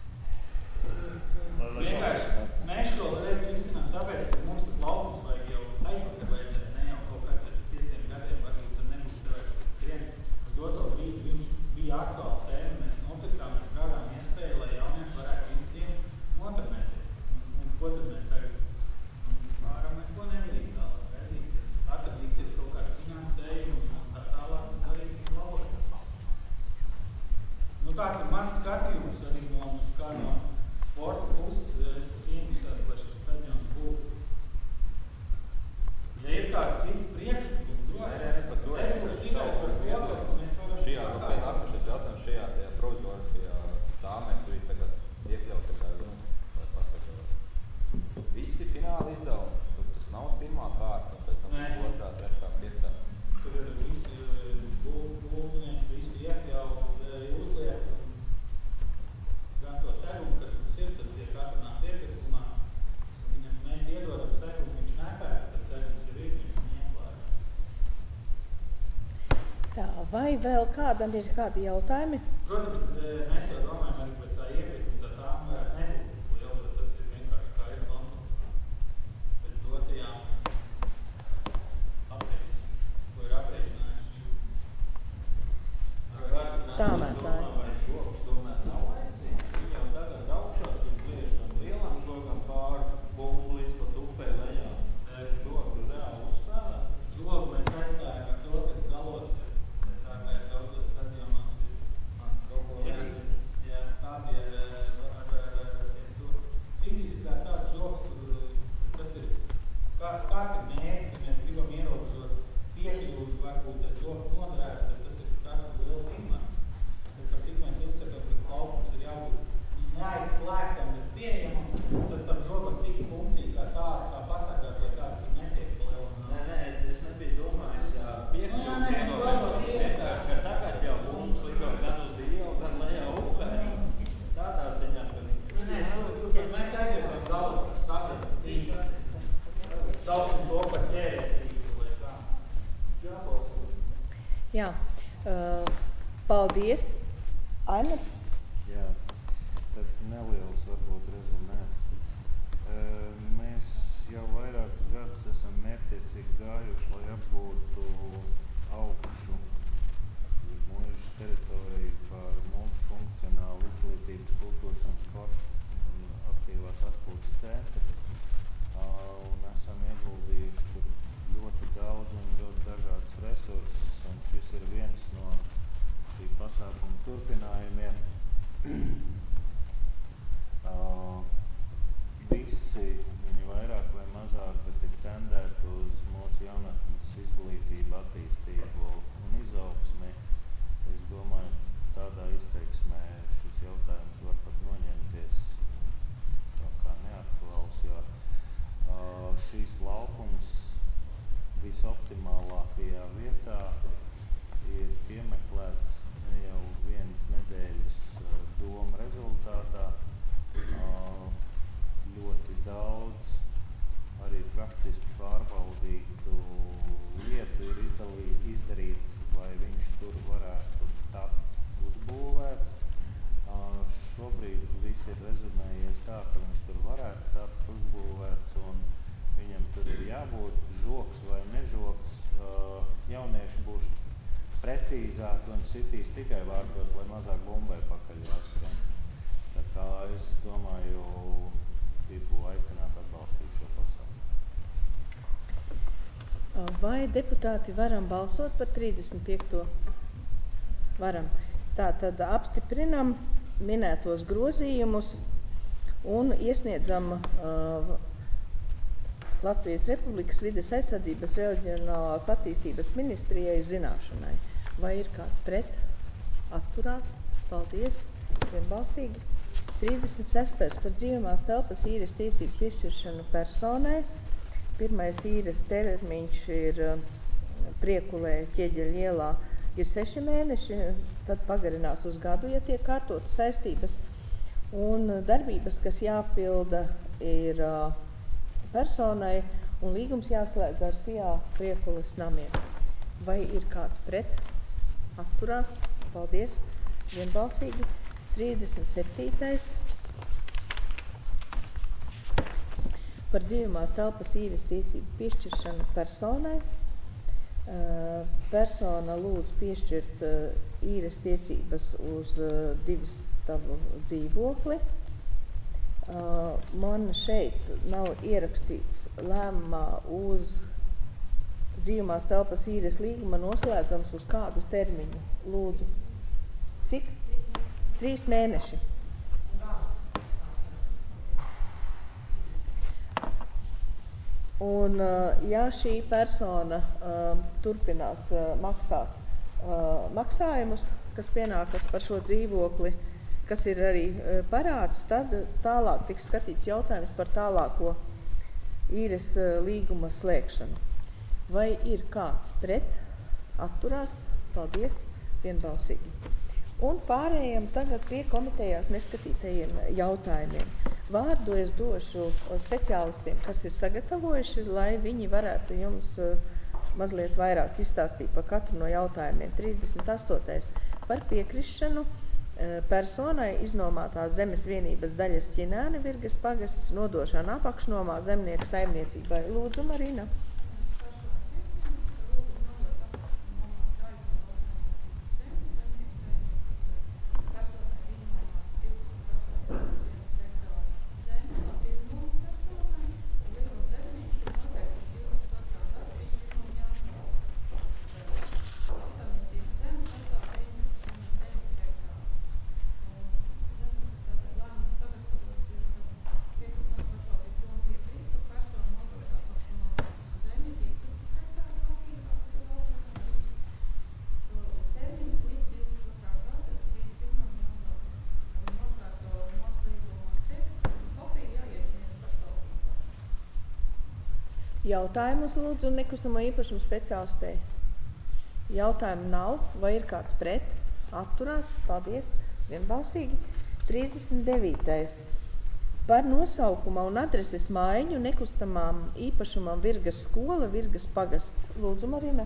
Lai- lai- Vienkārši mēs šo lietu risinām tāpēc, ka mums tas laukums vajag jau aizvakar vajadzētu, ne jau kaut kā pēc pieciem gadiem, varbūt tad nebūs cilvēks, kas skrien. Uz doto brīdi viņš bija aktuāla tēma, mēs nopirkām, mēs strādājām iespēju, lai jaunieši varētu visiem notrenēties. Un, un ko tad mēs tagad? Un varam neko nedarīt tālāk, gaidīt, ka atradīsies kaut kāds finansējums un tā tālāk un darīt labāk. Nu, tāds ir mans skatījums arī no, kā no sporta puses, es esmu ieinteresēts, lai šis stadions būtu. Ja ir kādi citi priekšlikumi, droši, Nē, nē, par to es es būšu tikai par to, ka mēs varam Šajā, nu, pēc nākošais jautājums šajā tajā provizoriskajā tāmē, tur ir tagad iekļaut tā, nu, lai pasaka, visi fināla izdevumi, tur tas nav pirmā kārta, un pēc tam Nē. otrā, trešā, piektā. tur ir visi būvnieks, visi iekļauj, uzliek, un gan to segumu, kas mums ir, tas tiek atrunāts iepirkumā, viņam mēs iedodam segumu, viņš nepērk, tad segums ir ir, viņš viņu ieklāja. Tā, vai vēl kādam ir kādi jautājumi? Protams, mēs jau domājam arī pēc tā iepirkuma, tā tām varētu nebūt, ko jau, bet tas ir vienkārši kā ir konsultants. Pēc dotajām aprēķinām, ko ir aprēķinājis šis. Tāmētāji. Vai žogs tomēr nav vajadzīgs? Viņi jau tagad augšā tur griež un lielam žogam pāri bumbu līdz pat upē lejā. Žogu reāli uzspēlēt. Žogu mēs aizstājam ar to, ka galos, bet tā kā ir daudzos stadionos ir mans kaut ko vajadzīt, jā, stādi ar, ar, ar, ar tiem tur. Fiziski kā tāds žogs, tur, tas ir, kā, kāds ir mērķis, ja mēs gribam ierobežot piekļuvi, varbūt ar žogs nodrēt, tad tas ir prasa liels izmaksas. Bet par cik mēs uzskatām, ka laukums ir jābūt neaizslēgtam, bet pieejamam, tad tam žogam cik funkcija kā tāda, kā pasargāt, lai kāds tur netiek pa lielam. Nē, nē, es nebiju domājis, jā, piekļuvs ierobežos vienkārši, ka tagad jau bumbas likam gan uz ielu, gan lejā upē. Tādā ziņā, ka viņi... Nē, nu, tur mēs aizvietojam galvas par stadionu tīklu. Sauksim to par ķēries tīklu vai kā. Jābalso. Jā, uh, paldies. Aina? Jā, tāds neliels varbūt rezumē. Uh, mēs jau vairākus gadus esam mērķiecīgi gājuši, lai apgūtu augšu mūža teritoriju par multifunkcionālu izglītības, kultūras un sporta un aktīvās atpūtas centru. Uh, un esam ieguldījuši tur ļoti daudz un ļoti dažādas resursus, un šis ir viens no šī pasākuma turpinājumiem. uh, visi, viņi vairāk vai mazāk, bet ir tendēti uz mūsu jaunatnes izglītību, attīstību un vārtu un sitīs tikai vārtos, lai mazāk bumbai pakaļ jāskrien. Tā kā es domāju, gribu aicināt atbalstīt šo pasākumu. Vai deputāti varam balsot par trīsdesmit piekto? Varam. Tātad apstiprinam minētos grozījumus un iesniedzam uh, Latvijas Republikas vides aizsardzības reģionālās attīstības ministrijai zināšanai. Vai ir kāds pret? Atturās? Paldies. Vienbalsīgi. trīsdesmit sestais par dzīvamās telpas īres tiesību piešķiršanu personai. Pirmais īres termiņš ir uh, Priekulē Ķieģeļa ielā ir seši mēneši, tad pagarinās uz gadu, ja tiek kārtotas saistības. Un darbības, kas jāpilda, ir uh, personai, un līgums jāslēdz ar Sijā Priekules namiem. Vai ir kāds pret? Atturās? Paldies. Vienbalsīgi. trīsdesmit septītais par dzīvamās telpas īres tiesību piešķiršanu personai. Uh, persona lūdz piešķirt uh, īres tiesības uz uh, divstabu dzīvokli. Uh, man šeit nav ierakstīts lēmumā uz dzīvamās telpas īres līguma noslēdzams uz kādu termiņu. Lūdzu. Cik? Trīs mēneši. Un, ja šī persona uh, turpinās uh, maksāt uh, maksājumus, kas pienākas par šo dzīvokli, kas ir arī uh, parāds, tad tālāk tiks skatīts jautājums par tālāko īres uh, līguma slēgšanu. Vai ir kāds pret? Atturās? Paldies. Vienbalsīgi. Un pārējām tagad pie komitejās neskatītajiem jautājumiem. Vārdu es došu speciālistiem, kas ir sagatavojuši, lai viņi varētu jums mazliet vairāk izstāstīt par katru no jautājumiem. trīsdesmit astotais par piekrišanu personai iznomātās zemes vienības daļas Ķinēni Virgas pagasts nodošana apakšnomā zemnieku saimniecībai. Lūdzu, Marina. Jautājumus lūdzu nekustamo īpašumu speciālistei. Jautājumu nav, vai ir kāds pret? Atturās? Paldies. Vienbalsīgi. trīsdesmit devītais par nosaukuma un adreses maiņu nekustamām īpašumam Virgas skola, Virgas pagasts. Lūdzu, Marina.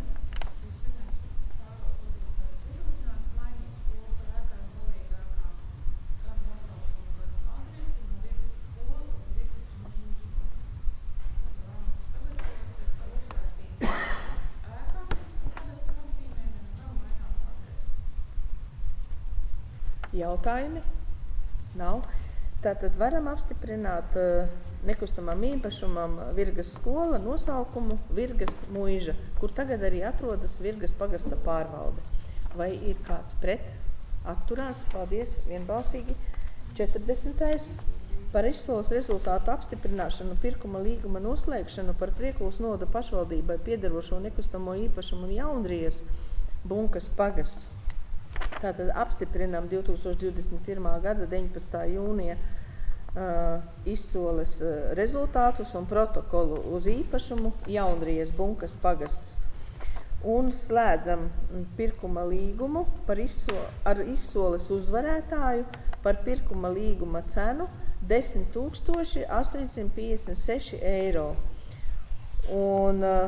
Jautājumi? Nav. Tātad varam apstiprināt uh, nekustamam īpašumam Virgas skola nosaukumu Virgas muiža, kur tagad arī atrodas Virgas pagasta pārvalde. Vai ir kāds pret? Atturās? Paldies. Vienbalsīgi. četrdesmitais par izsoles rezultātu apstiprināšanu pirkuma līguma noslēgšanu par Priekulas novada pašvaldībai piederošo nekustamo īpašumu Jaunrijas Bunkas pagasts. Tātad apstiprinām divi tūkstoši divdesmit pirmā gada deviņpadsmitā jūnija uh, izsoles uh, rezultātus un protokolu uz īpašumu Jaunrijas Bunkas pagasts. Un slēdzam pirkuma līgumu par izso, ar izsoles uzvarētāju par pirkuma līguma cenu desmit tūkstoši astoņsimt piecdesmit seši eiro. Un uh,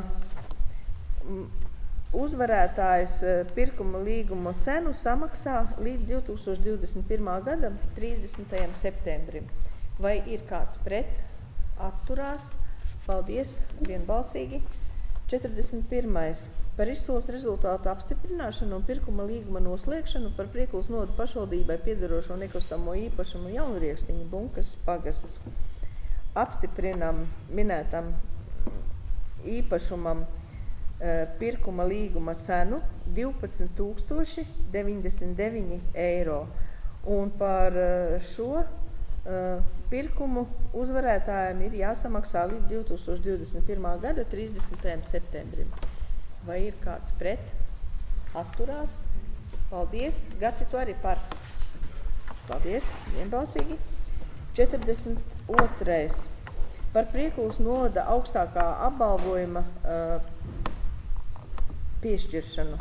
uzvarētājs pirkuma līguma cenu samaksā līdz divi tūkstoši divdesmit pirmā gada trīsdesmitajam septembrim. Vai ir kāds pret? Atturās? Paldies. Vienbalsīgi. četrdesmit pirmais par izsoles rezultātu apstiprināšanu un pirkuma līguma noslēgšanu par Priekulas nodu pašvaldībai piederošo nekustamo īpašumu Jaunriekstiņu Bunkas pagasts. Apstiprinam minētam īpašumam e, pirkuma līguma cenu divpadsmit tūkstoši deviņdesmit deviņi eiro. Un par e, šo e, pirkumu uzvarētājiem ir jāsamaksā līdz divi tūkstoši divdesmit pirmā gada trīsdesmitajam septembrim. Vai ir kāds pret? Atturās? Paldies. Gati, tu arī par. Paldies. Vienbalsīgi. četrdesmit otrais. Par Priekulas novada augstākā apbalvojuma uh, piešķiršanu.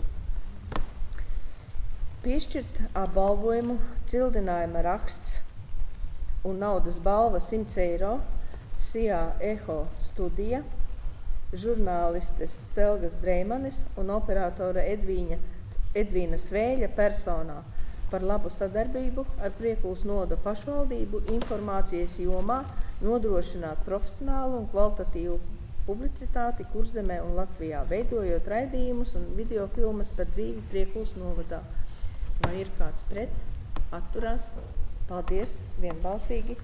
Piešķirt apbalvojumu cildinājuma raksts un naudas balva simts eiro Sijā Eho studija, žurnālistes Selgas Dreimanis un operatora Edvīņa, Edvīna Svēļa personā par labu sadarbību ar Priekulas novada pašvaldību informācijas jomā nodrošināt profesionālu un kvalitatīvu publicitāti Kurzemē un Latvijā, veidojot raidījumus un videofilmas par dzīvi Priekulas novadā. Vai ir kāds pret? Atturās? Paldies, vienbalsīgi.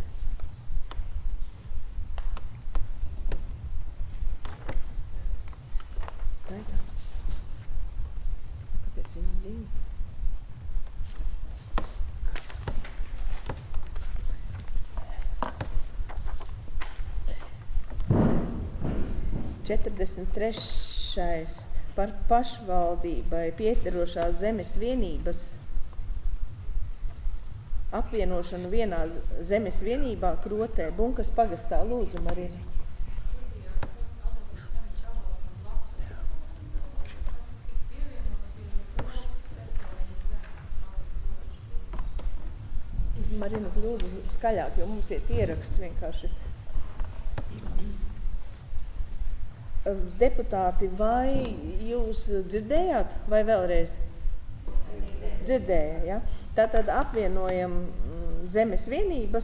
Taigā. Kāpēc viņam divi? četrdesmit trešais. Par pašvaldībai piederošās zemes vienības apvienošanu vienā zemes vienībā Krotē, Bunkas pagastā. Lūdzu, Marina. Marina, lūdzu, skaļāk, jo mums iet ieraksts vienkārši. Deputāti, vai jūs dzirdējāt, vai vēlreiz? Dzirdēja, ja? Tātad apvienojam zemes vienības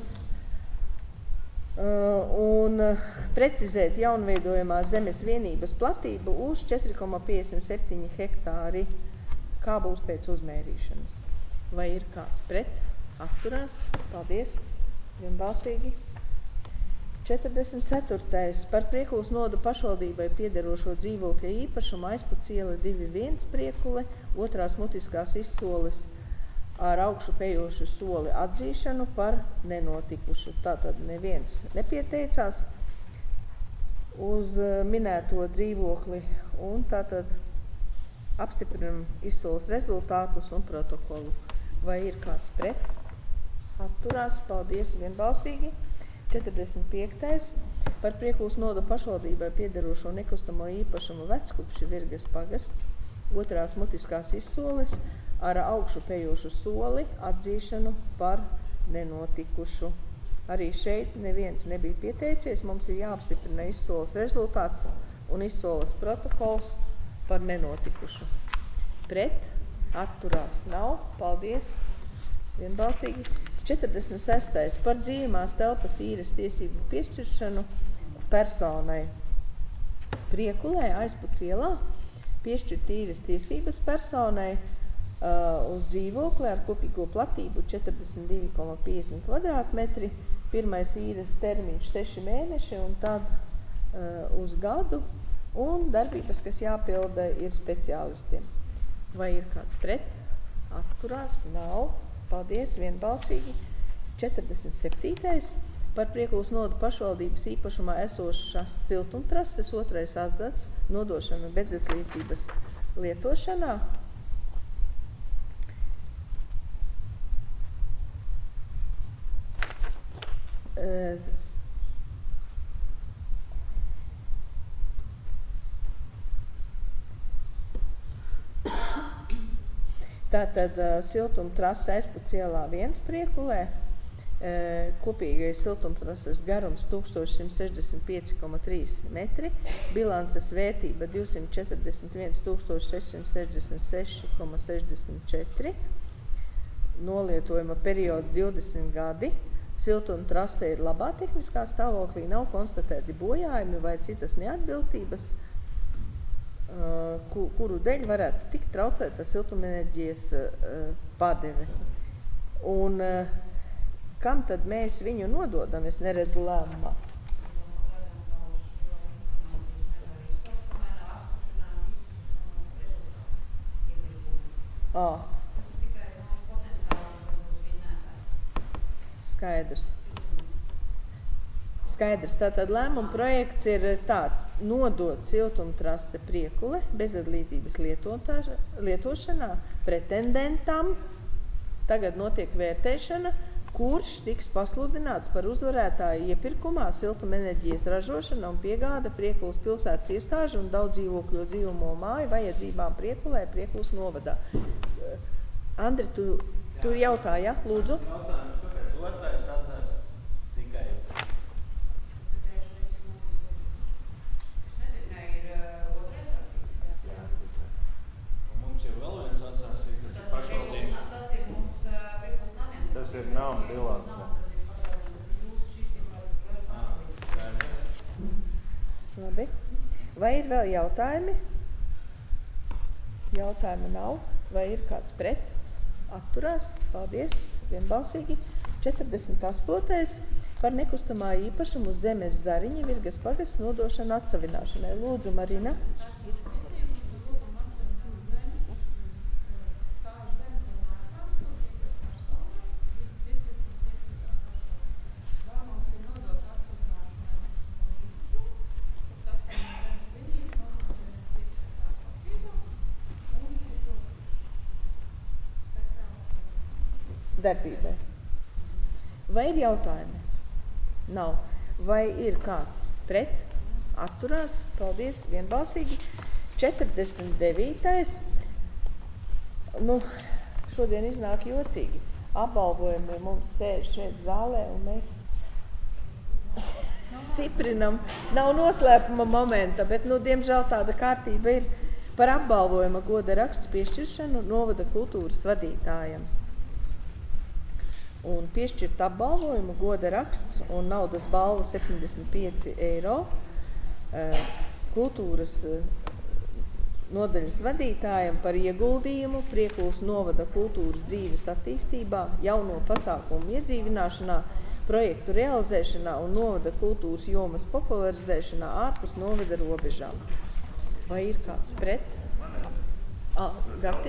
un precizēt jaunveidojamā zemes vienības platību uz četri komā piecdesmit septiņi hektāri, kā būs pēc uzmērīšanas. Vai ir kāds pret? Atturās. Paldies. Vienbalsīgi. četrdesmit ceturtais. Par Priekulas novada pašvaldībai piederošo dzīvokļa īpašumu Aizputs iela divi viens Priekule, otrās mutiskās izsoles ar augšupējošu soli atzīšanu par nenotikušu. Tātad neviens nepieteicās uz minēto dzīvokli un tātad apstiprinam izsoles rezultātus un protokolu. Vai ir kāds pret? Atturās. Paldies, vienbalsīgi. četrdesmit piektais. Par Priekulas novada pašvaldībai piederošo nekustamo īpašumu Veckupši Virgas pagasts, otrās mutiskās izsoles ar augšupējošu soli atzīšanu par nenotikušu. Arī šeit neviens nebija pieteicies. Mums ir jāapstiprina izsoles rezultāts un izsoles protokols par nenotikušu. Pret? Atturās nav. Paldies. Vienbalsīgi. četrdesmit sestais. Par dzīvumās telpas īres tiesību piešķiršanu personai Priekulē, Aizputs ielā, piešķirt īres tiesības personai uh, uz dzīvokli ar kopīgo platību četrdesmit divi komā piecdesmit kvadrātmetri. Pirmais īres termiņš seši mēneši un tad uh, uz gadu. Un darbības, kas jāpilda, ir speciālistiem. Vai ir kāds pret? Atturās? Nav. Paldies, vienbalsīgi. četrdesmit septītais. Par Priekulas novada pašvaldības īpašumā esošās siltumtrases otrais azdats nodošanu bezdetlīdzības lietošanā. E, Tātad siltumtrase Aizputs ielā viens Priekulē, kopīgais siltumtrases garums tūkstoš simt sešdesmit pieci komā trīs metri, bilances vērtība divsimt četrdesmit viens tūkstoši sešsimt sešdesmit seši komā sešdesmit četri, nolietojuma periods divdesmit gadi, siltumtrase ir labā tehniskā stāvoklī, nav konstatēti bojājumi vai citas neatbilstības. uh, ku, kuru dēļ varētu tikt traucēta siltumenerģijas uh, padeve. Un uh, kam tad mēs viņu nododam, es neredzu lēmumā. Oh. Tas ir tikai no potenciāli, ka būs vinnētājs. Skaidrs. Skaidrs. Tātad lēmuma projekts ir tāds: nodot siltumtrase Priekule bezatliedzības lietošanā pretendentam. Tagad notiek vērtēšana, kurš tiks pasludināts par uzvarētāju iepirkumā siltumenerģijas ražošana un piegāde Priekulas pilsētas iestāžu un daudz dzīvokļu dzīvumo māju vajadzībām Priekulē, Priekulas novadā. Andri, tu, tu jautā, ja? Lūdzu. Jautājums, kāpēc otrais atzars tikai? Es nezinu, ne ir otrais rakstīts. Jā. Un mums ir vēl viens atzars, kas ir pašvaldības. Tas ir mums Priekulas namiem. Tas ir nav bilants. Tas ir jūs, šis ir par pašvaldības. Labi. Vai ir vēl jautājumi? Jautājumi nav. Vai ir kāds pret? Atturās. Paldies. Vienbalsīgi. četrdesmit astotais par nekustamā īpašumu zemes Zariņi Virgas pagasts nodošanu atsavināšanai. Lūdzu, Marina. Darbībai. Vai ir jautājumi? Nav. Vai ir kāds pret? Atturās. Paldies. Vienbalsīgi. četrdesmit devītais Nu, šodien iznāk jocīgi. Apbalvojumi mums sēž šeit zālē un mēs stiprinam. Nav noslēpuma momenta, bet, nu, diemžēl tāda kārtība ir par apbalvojuma goda raksts piešķiršanu novada kultūras vadītājam. Un piešķirt apbalvojumu goda raksts un naudas balvu septiņdesmit pieci eiro kultūras nodaļas vadītājam par ieguldījumu Priekulas novada kultūras dzīves attīstībā, jauno pasākumu iedzīvināšanā, projektu realizēšanā un novada kultūras jomas popularizēšanā ārpus novada robežām. Vai ir kāds pret? Ah, Gati?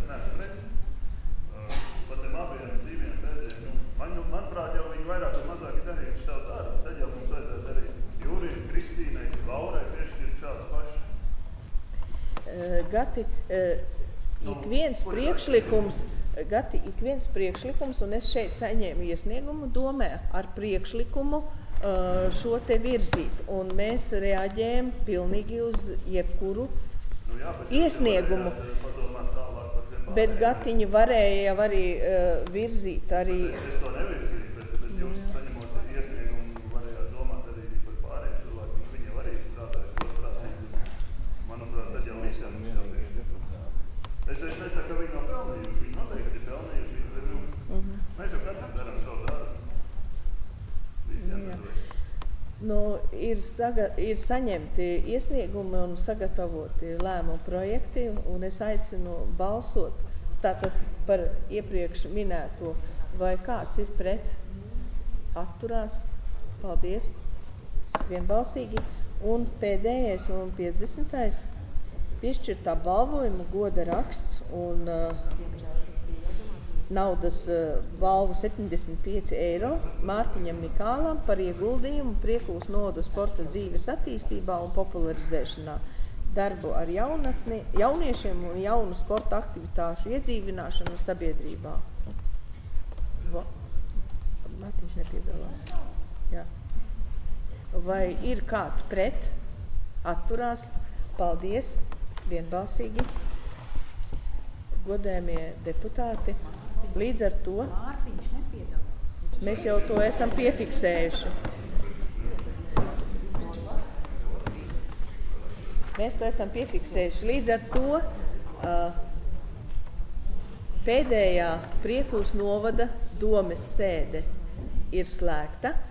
Par tiem abiem dzīviem pēdējiem, nu, man, manuprāt, jau viņi vairāk vai mazāk ir darījuši savu darbu. Tad jau mums vajadzēs arī Jūrijai, Kristīnai, Laurai piešķirt šāds pašs. Uh, Gati, uh, ik viens priekšlikums, Gati, ik viens priekšlikums, un es šeit saņēmu iesniegumu domē ar priekšlikumu uh, šo te virzīt, un mēs reaģējam pilnīgi uz jebkuru Nu jā, bet iesniegumu. Padomāt tālāk par tiem pārējiem. Bet Gatiņi varēja jau arī uh, virzīt arī. Es, es to nevirzīju, bet, bet jūs saņemot iesniegumu varējāt domāt arī par pārējiem cilvēkiem. Viņi jau arī strādājuši to prātīgi. Manuprāt, tad jau visiem ir. Es, es nesaku, ka viņi nav pelnījuši. Viņi noteikti ir pelnījuši. Bet, nu, Uh-huh. mēs jau katram darām savu darbu. Visiem nedod. Nu, ir, saga, ir saņemti iesniegumi un sagatavoti lēmumu projekti, un es aicinu balsot tātad par iepriekš minēto. Vai kāds ir pret? Atturās? Paldies. Vienbalsīgi. Un pēdējais un piecdesmitais piešķirt apbalvojumu goda raksts un uh, naudas uh, balvu septiņdesmit pieci eiro Mārtiņam Mikālam par ieguldījumu Priekulas novada sporta dzīves attīstībā un popularizēšanā, darbu ar jaunatni, jauniešiem un jaunu sporta aktivitāšu iedzīvināšanu sabiedrībā. Va, Mārtiņš nepiedalās. Jā. Vai ir kāds pret? Atturās? Paldies. Vienbalsīgi. Godējamie deputāti. Līdz ar to mēs jau to esam piefiksējuši. Mēs to esam piefiksējuši. Līdz ar to uh, pēdējā Priekulas novada domes sēde ir slēgta.